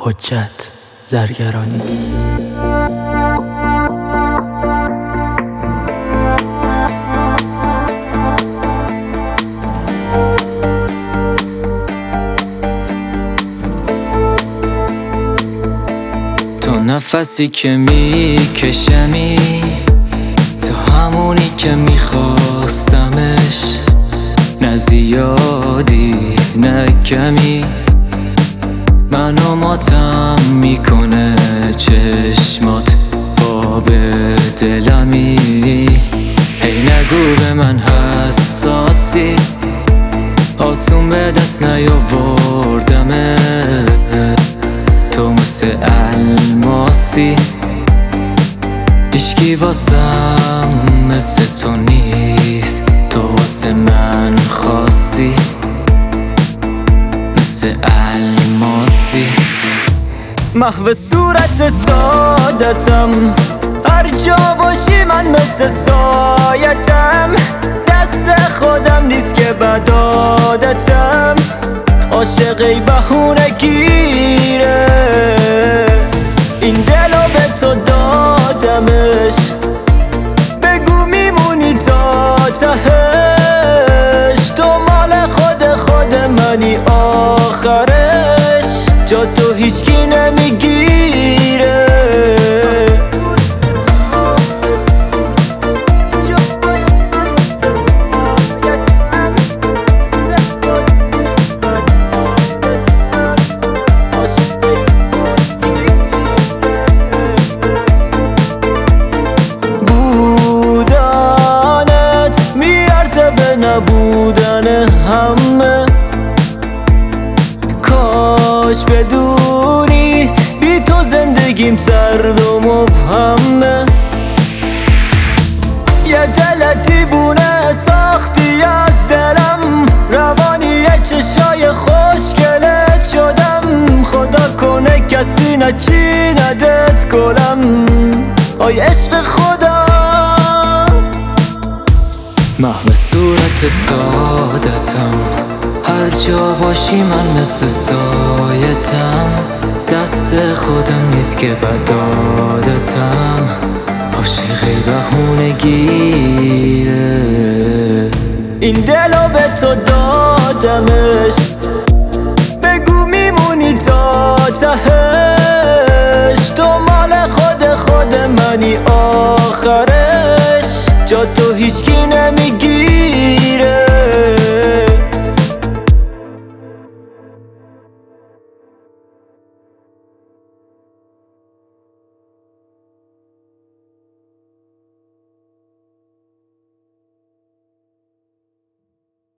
حجت زرگرانی. تو نفسی که میکشمی، تو همونی که میخواستمش، نه زیادی نه کمی، منو ماتم میکنه چشمات، آب دلمی. هی نگو به من حساسی، آسون به دست نیاوردمه، تو مثل الماسی، هیچکی واسم مثل تو نیست، تو واسه من خاصی مثل الماسی. محو صورت سادتم، هر جا باشی من مثل سایتم، دست خودم نیست که بد عادتم، عاشقی بهونه گیره، این دلو به تو دادمش، بگو میمونی تا تهش، تو مال خود منی آخرش، جا تو هیچکی نمیگیره. نبودن همه، کاش بدونی بی تو زندگیم سرد و مبهمه، یه دل دیوونه ساختی از دلم، روانی چشای خوشگلت شدم، خدا کنه کسی نچیندت گلم، آی عشق خدا. محو صورت سادتم، هر جا باشی من مثل سایتم، دست خودم نیست که بد عادتم، عاشقی بهونه گیره، این دلو به تو دادمش،